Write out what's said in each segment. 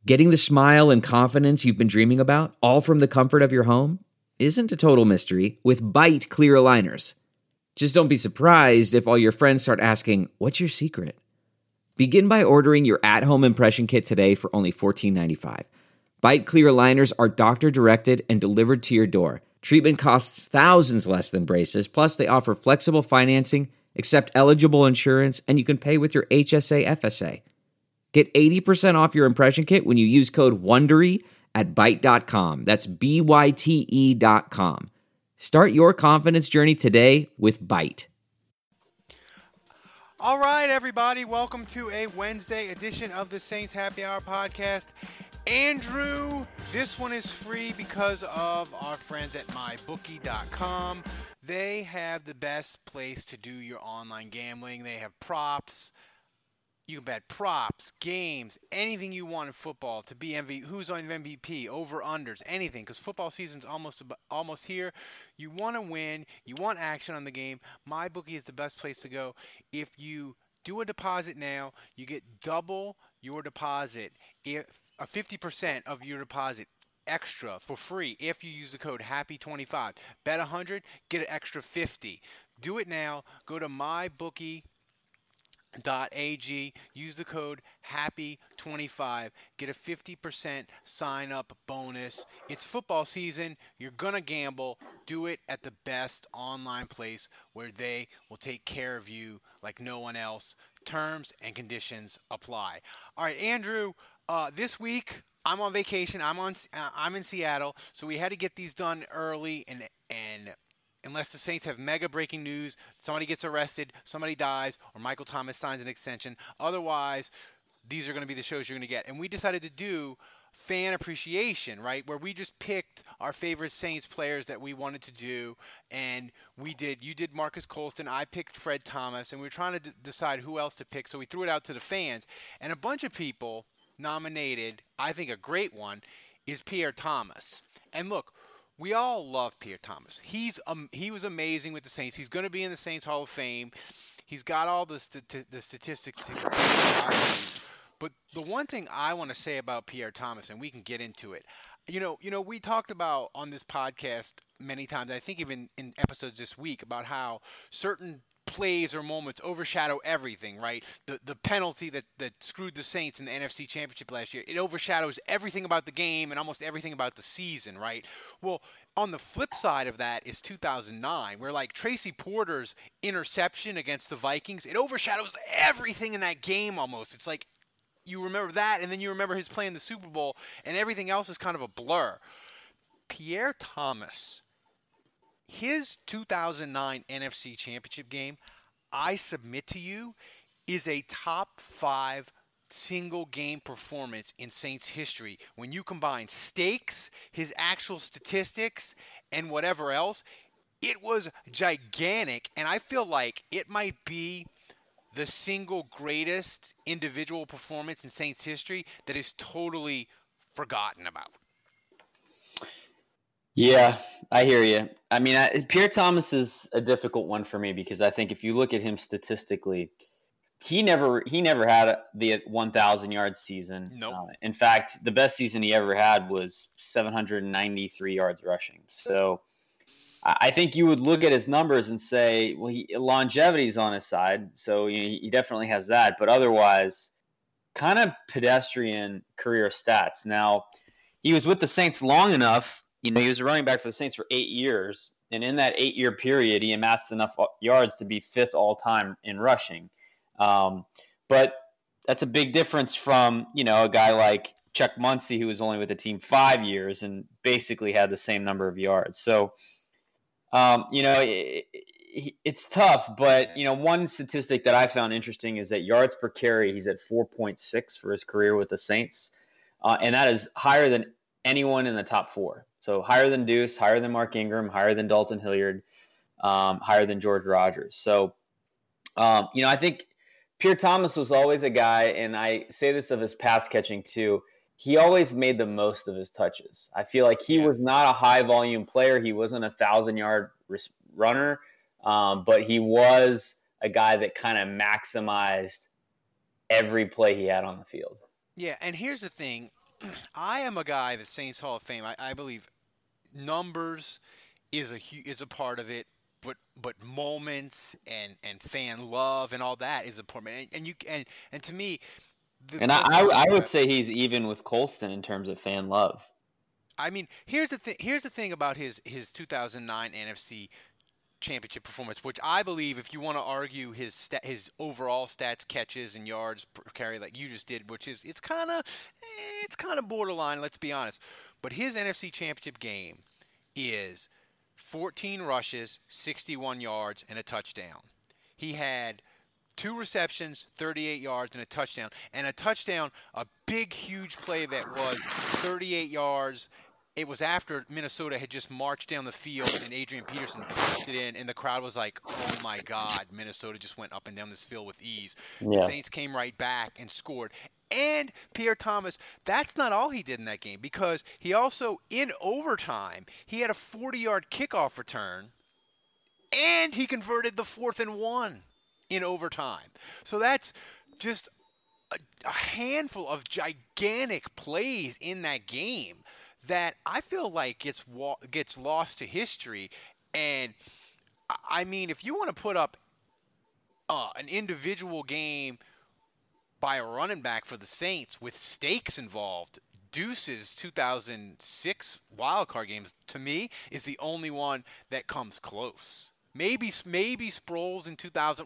Getting the smile and confidence you've been dreaming about, all from the comfort of your home, isn't a total mystery with Byte clear aligners. Just don't be surprised if all your friends start asking, "What's your secret?" Begin by ordering your at-home impression kit today for only $14.95. Byte clear aligners are doctor-directed and delivered to your door. Treatment costs thousands less than braces, plus they offer flexible financing, accept eligible insurance, and you can pay with your HSA FSA. Get 80% off your impression kit when you use code WONDERY at Byte.com. That's BYTE.com. Start your confidence journey today with Byte. All right, everybody. Welcome to a Wednesday edition of the Saints Happy Hour podcast. Andrew, this one is free because of our friends at MyBookie.com. They have the best place to do your online gambling. They have props. You can bet props, games, anything you want in football to be MVP. Who's on MVP, over-unders, anything. Because football season's almost here. You want to win. You want action on the game. MyBookie is the best place to go. If you do a deposit now, you get double your deposit. If 50% of your deposit extra for free if you use the code HAPPY25. Bet 100, get an extra 50. Do it now. Go to MyBookie.ag, use the code HAPPY25, get a 50% sign up bonus. It's football season, you're gonna gamble, do it at the best online place where they will take care of you like no one else. Terms and conditions apply. All right, Andrew, this week I'm on vacation. I'm in Seattle, so we had to get these done early and unless the Saints have mega breaking news, somebody gets arrested, somebody dies, or Michael Thomas signs an extension. Otherwise, these are going to be the shows you're going to get. And we decided to do fan appreciation, right, where we just picked our favorite Saints players that we wanted to do. And you did Marcus Colston, I picked Fred Thomas, and we were trying to decide who else to pick. So we threw it out to the fans. And a bunch of people nominated, I think a great one, is Pierre Thomas. And look, we all love Pierre Thomas. He was amazing with the Saints. He's going to be in the Saints Hall of Fame. He's got all the statistics. But the one thing I want to say about Pierre Thomas, and we can get into it, you know, we talked about on this podcast many times, I think even in episodes this week, about how certain plays or moments overshadow everything, right? The penalty that screwed the Saints in the NFC Championship last year, it overshadows everything about the game and almost everything about the season, right? Well, on the flip side of that is 2009, where like Tracy Porter's interception against the Vikings, it overshadows everything in that game almost. It's like you remember that, and then you remember his play in the Super Bowl, and everything else is kind of a blur. Pierre Thomas, his 2009 NFC Championship game, I submit to you, is a top 5 single game performance in Saints history. When you combine stakes, his actual statistics, and whatever else, it was gigantic, and I feel like it might be the single greatest individual performance in Saints history that is totally forgotten about. Yeah, I hear you. I mean, Pierre Thomas is a difficult one for me because I think if you look at him statistically, he never had the 1,000-yard season. Nope. In fact, the best season he ever had was 793 yards rushing. So I think you would look at his numbers and say, well, longevity is on his side, so he definitely has that. But otherwise, kind of pedestrian career stats. Now, he was with the Saints long enough. He was a running back for the Saints for 8 years, and in that 8-year period, he amassed enough yards to be 5th all-time in rushing. But that's a big difference from, a guy like Chuck Muncie, who was only with the team 5 years and basically had the same number of yards. So, it's tough, but, one statistic that I found interesting is that yards per carry, he's at 4.6 for his career with the Saints, and that is higher than anyone in the top 4. So higher than Deuce, higher than Mark Ingram, higher than Dalton Hilliard, higher than George Rogers. So, I think Pierre Thomas was always a guy, and I say this of his pass catching too, he always made the most of his touches. I feel like he was not a high volume player. He wasn't a 1,000-yard runner, but he was a guy that kind of maximized every play he had on the field. Yeah, and here's the thing. I am a guy that Saints Hall of Fame. I believe numbers is a part of it, but moments and fan love and all that is important. And to me, And I would say he's even with Colston in terms of fan love. I mean, here's the thing. Here's the thing about his 2009 NFC Championship performance, which I believe, if you want to argue his overall stats, catches and yards per carry, like you just did, which is it's kind of borderline. Let's be honest. But his NFC Championship game is 14 rushes, 61 yards, and a touchdown. He had 2 receptions, 38 yards, and a touchdown. And a touchdown, a big, huge play that was 38 yards. It was after Minnesota had just marched down the field and Adrian Peterson pushed it in, and the crowd was like, oh, my God, Minnesota just went up and down this field with ease. Yeah. The Saints came right back and scored. And Pierre Thomas, that's not all he did in that game, because he also, in overtime, he had a 40-yard kickoff return, and he converted the 4th and 1 in overtime. So that's just a handful of gigantic plays in that game that I feel like gets lost to history. And, I mean, if you want to put up an individual game by a running back for the Saints with stakes involved, Deuce's 2006 wildcard games, to me, is the only one that comes close. Maybe Sproles in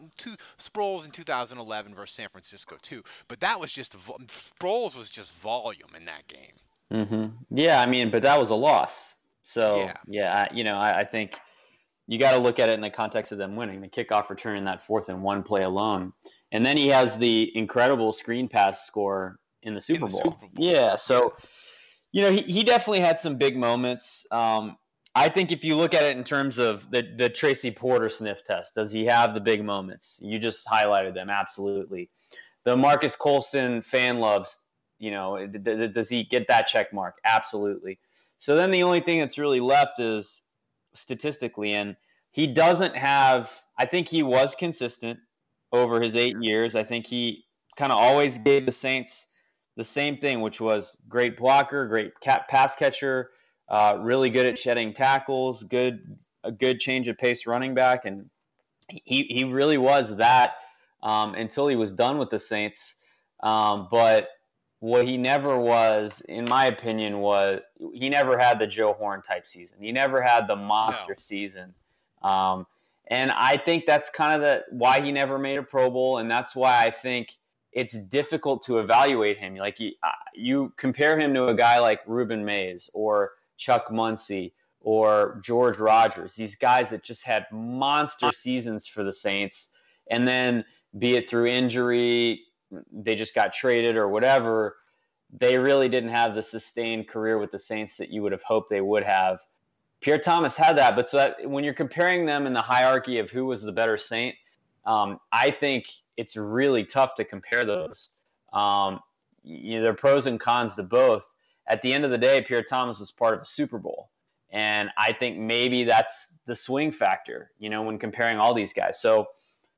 2011 versus San Francisco too, but that was just Sproles was just volume in that game. Mm-hmm. Yeah, I mean, but that was a loss. So I think you got to look at it in the context of them winning. The kickoff return in that 4th and 1 play alone, and then he has the incredible screen pass score in the Super Bowl. Yeah, so he definitely had some big moments. I think if you look at it in terms of the Tracy Porter sniff test, does he have the big moments? You just highlighted them, absolutely. The Marcus Colston fan loves, does he get that check mark? Absolutely. So then the only thing that's really left is statistically, and he doesn't have – I think he was consistent over his 8 years. I think he kind of always gave the Saints the same thing, which was great blocker, great pass catcher, really good at shedding tackles, a good change of pace running back, and he really was that until he was done with the Saints. But what he never was, in my opinion, was he never had the Joe Horn type season. He never had the monster season. And I think that's kind of why he never made a Pro Bowl, and that's why I think it's difficult to evaluate him. Like you compare him to a guy like Ruben Mays or Chuck Muncie or George Rogers, these guys that just had monster seasons for the Saints, and then be it through injury, they just got traded or whatever, they really didn't have the sustained career with the Saints that you would have hoped they would have. Pierre Thomas had that, but so that when you're comparing them in the hierarchy of who was the better Saint, I think it's really tough to compare those. There are pros and cons to both. At the end of the day, Pierre Thomas was part of a Super Bowl. And I think maybe that's the swing factor, when comparing all these guys. So,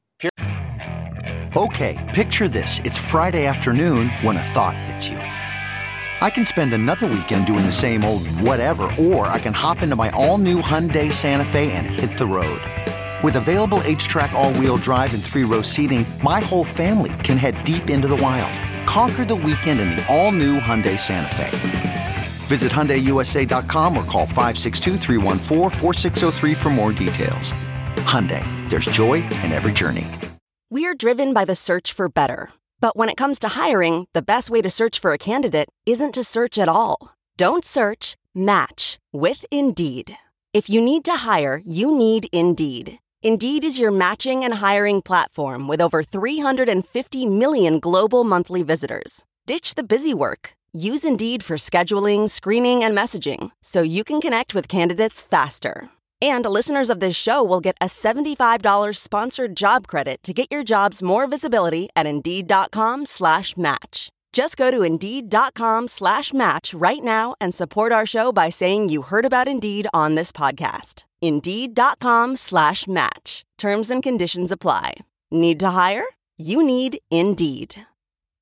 Okay, picture this. It's Friday afternoon when a thought hits you. I can spend another weekend doing the same old whatever, or I can hop into my all-new Hyundai Santa Fe and hit the road. With available H-Track all-wheel drive and 3-row seating, my whole family can head deep into the wild. Conquer the weekend in the all-new Hyundai Santa Fe. Visit HyundaiUSA.com or call 562-314-4603 for more details. Hyundai, there's joy in every journey. We're driven by the search for better. But when it comes to hiring, the best way to search for a candidate isn't to search at all. Don't search, match with Indeed. If you need to hire, you need Indeed. Indeed is your matching and hiring platform with over 350 million global monthly visitors. Ditch the busy work. Use Indeed for scheduling, screening, and messaging so you can connect with candidates faster. And listeners of this show will get a $75 sponsored job credit to get your jobs more visibility at Indeed.com/match. Just go to Indeed.com/match right now and support our show by saying you heard about Indeed on this podcast. Indeed.com/match. Terms and conditions apply. Need to hire? You need Indeed.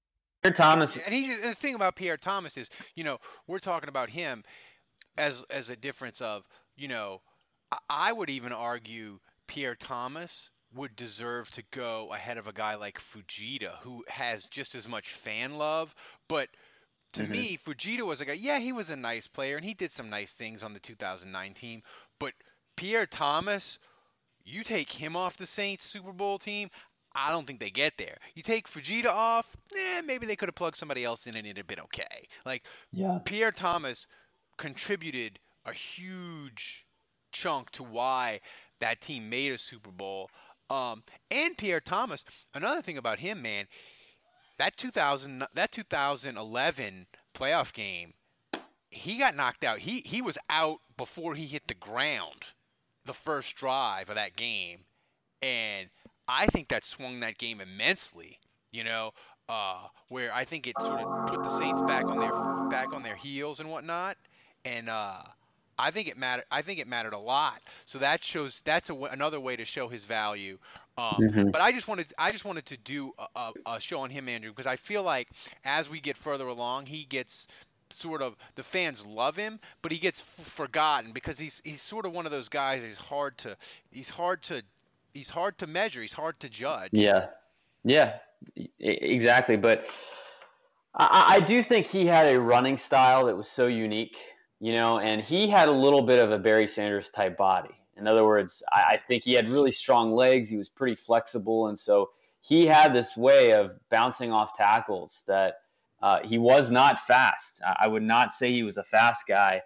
Thomas. And the thing about Pierre Thomas is, we're talking about him as a difference of, I would even argue Pierre Thomas would deserve to go ahead of a guy like Fujita, who has just as much fan love. But to me, Fujita was a guy, he was a nice player, and he did some nice things on the 2009 team. But Pierre Thomas, you take him off the Saints Super Bowl team, I don't think they get there. You take Fujita off, maybe they could have plugged somebody else in and it'd have been okay. Pierre Thomas contributed a huge chunk to why that team made a Super Bowl. And Pierre Thomas, another thing about him, man, that 2011 playoff game, he got knocked out. He was out before he hit the ground the first drive of that game. And I think that swung that game immensely, where I think it sort of put the Saints back on their heels and whatnot. And I think it mattered. I think it mattered a lot. So that's another way to show his value. But I just wanted to do a show on him, Andrew, because I feel like as we get further along, he gets sort of, the fans love him, but he gets forgotten because he's sort of one of those guys that he's hard to measure. He's hard to judge. Yeah, exactly. But I do think he had a running style that was so unique, and he had a little bit of a Barry Sanders type body. In other words, I think he had really strong legs. He was pretty flexible. And so he had this way of bouncing off tackles that he was not fast. I would not say he was a fast guy.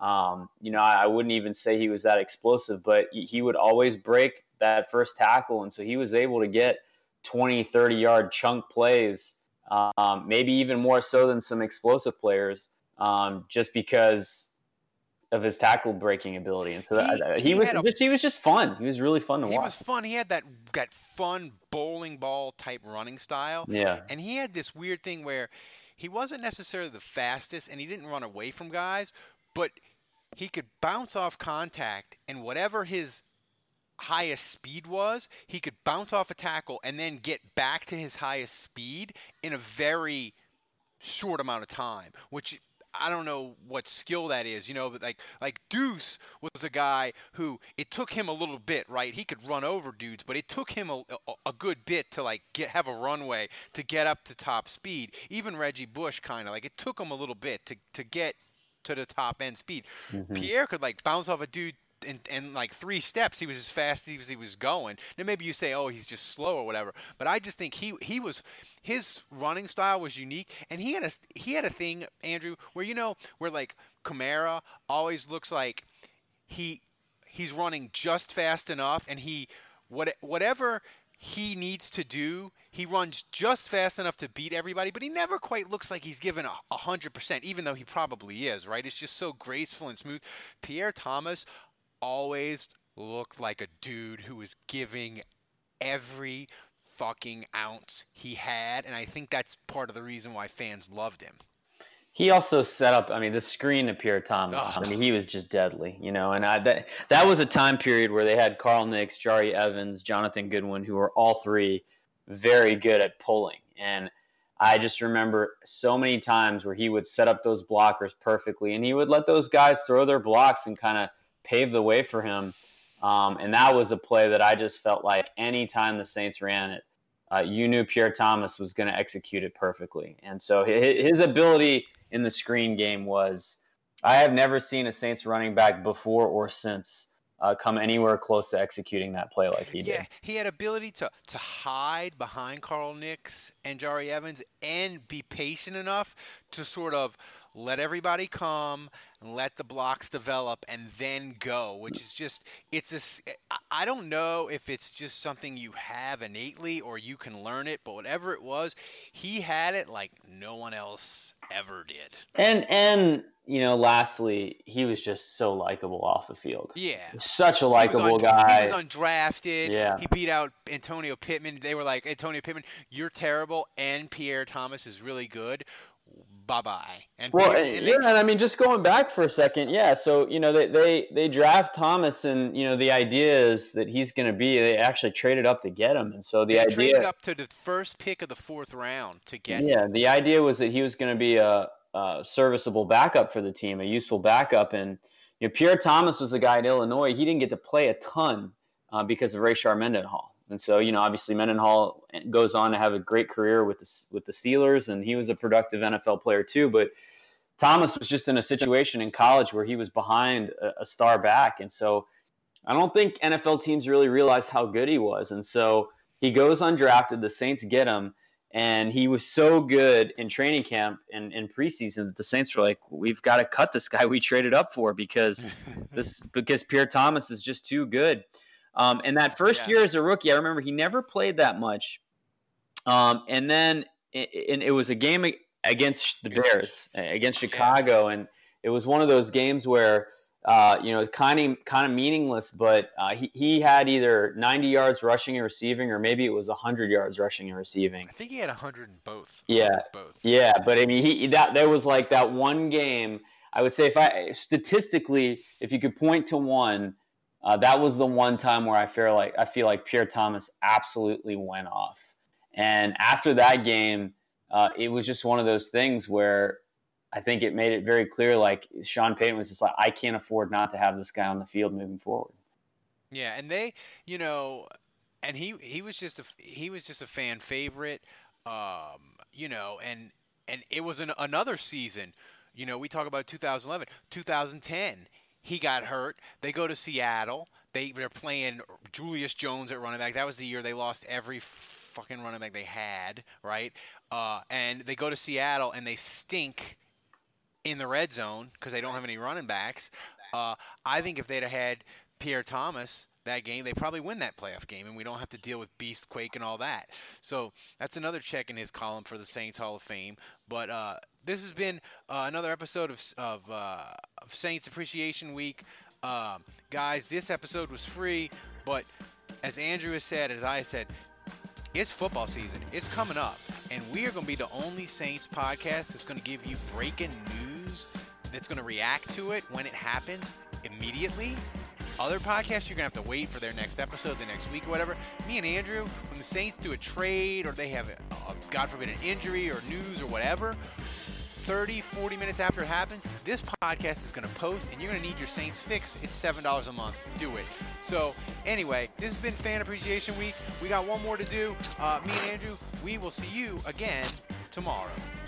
I wouldn't even say he was that explosive, but he would always break that first tackle. And so he was able to get 20, 30-yard chunk plays, maybe even more so than some explosive players, just because of his tackle breaking ability. And so he was just fun. He was really fun to watch. He was fun. He had that fun bowling ball type running style. Yeah. And he had this weird thing where he wasn't necessarily the fastest and he didn't run away from guys, but he could bounce off contact, and whatever his highest speed was, he could bounce off a tackle and then get back to his highest speed in a very short amount of time, which I don't know what skill that is, but like Deuce was a guy who, it took him a little bit, right? He could run over dudes, but it took him a good bit to have a runway to get up to top speed. Even Reggie Bush it took him a little bit to get to the top end speed. Pierre could bounce off a dude in 3 steps. He was as fast as he was going. Now maybe you say, he's just slow or whatever, but I just think his running style was unique, and he had a thing, Andrew, where where Kamara always looks like he's running just fast enough, and whatever he needs to do, he runs just fast enough to beat everybody, but he never quite looks like he's given 100%, even though he probably is, right? It's just so graceful and smooth. Pierre Thomas always looked like a dude who was giving every fucking ounce he had, and I think that's part of the reason why fans loved him. He also set up, the screen to Pierre Thomas. He was just deadly, and that was a time period where they had Carl Nicks, Jari Evans, Jonathan Goodwin, who were all three very good at pulling. And I just remember so many times where he would set up those blockers perfectly, and he would let those guys throw their blocks and kind of pave the way for him. And that was a play that I just felt like anytime the Saints ran it, you knew Pierre Thomas was going to execute it perfectly. And so his ability in the screen game was, I have never seen a Saints running back before or since come anywhere close to executing that play like he did. Yeah, he had ability to hide behind Carl Nicks and Jari Evans and be patient enough to sort of let everybody come and let the blocks develop and then go, which is just, I don't know if it's just something you have innately or you can learn it, but whatever it was, he had it like no one else ever did. And lastly, he was just so likable off the field. Yeah. Such a likable guy. He was undrafted. Yeah. He beat out Antonio Pittman. They were like, Antonio Pittman, you're terrible, and Pierre Thomas is really good. bye-bye. And and I mean, just going back for a second, so, they draft Thomas, and, the idea is that he's going to they actually traded up to get him. And so they traded up to the first pick of the 4th round to get him. Yeah, the idea was that he was going to be a serviceable backup for the team, a useful backup. And, Pierre Thomas was the guy at Illinois. He didn't get to play a ton because of Rayshard Mendenhall. And so, obviously Mendenhall goes on to have a great career with the Steelers, and he was a productive NFL player too. But Thomas was just in a situation in college where he was behind a star back. And so I don't think NFL teams really realized how good he was. And so he goes undrafted. The Saints get him, and he was so good in training camp and in preseason that the Saints were like, we've got to cut this guy we traded up for because Pierre Thomas is just too good. And that first year as a rookie, I remember he never played that much. And then it was a game against the Bears, against Chicago. And it was one of those games where, kind of meaningless, but he had either 90 yards rushing and receiving, or maybe it was 100 yards rushing and receiving. I think he had 100 in both. Yeah. Both. Yeah. But I mean, there was like that one game. I would say statistically, if you could point to one, that was the one time where I feel like Pierre Thomas absolutely went off. And after that game, it was just one of those things where I think it made it very clear, like Sean Payton was just like, I can't afford not to have this guy on the field moving forward. Yeah, and they, and he was just a fan favorite, and it was another season. We talk about 2011, 2010. He got hurt. They go to Seattle. They're playing Julius Jones at running back. That was the year they lost every fucking running back they had, right? And they go to Seattle and they stink in the red zone because they don't have any running backs. I think if they'd have had Pierre Thomas that game, they probably win that playoff game, and we don't have to deal with Beast Quake and all that. So that's another check in his column for the Saints Hall of Fame. But this has been another episode of Saints Appreciation Week. Guys, this episode was free, but as Andrew has said, as I said, it's football season. It's coming up, and we are going to be the only Saints podcast that's going to give you breaking news that's going to react to it when it happens immediately. Other podcasts, you're going to have to wait for their next episode, the next week or whatever. Me and Andrew, when the Saints do a trade or they have, God forbid, an injury or news or whatever, 30, 40 minutes after it happens, this podcast is going to post, and you're going to need your Saints fix. It's $7 a month. Do it. So, anyway, this has been Fan Appreciation Week. We got one more to do. Me and Andrew, we will see you again tomorrow.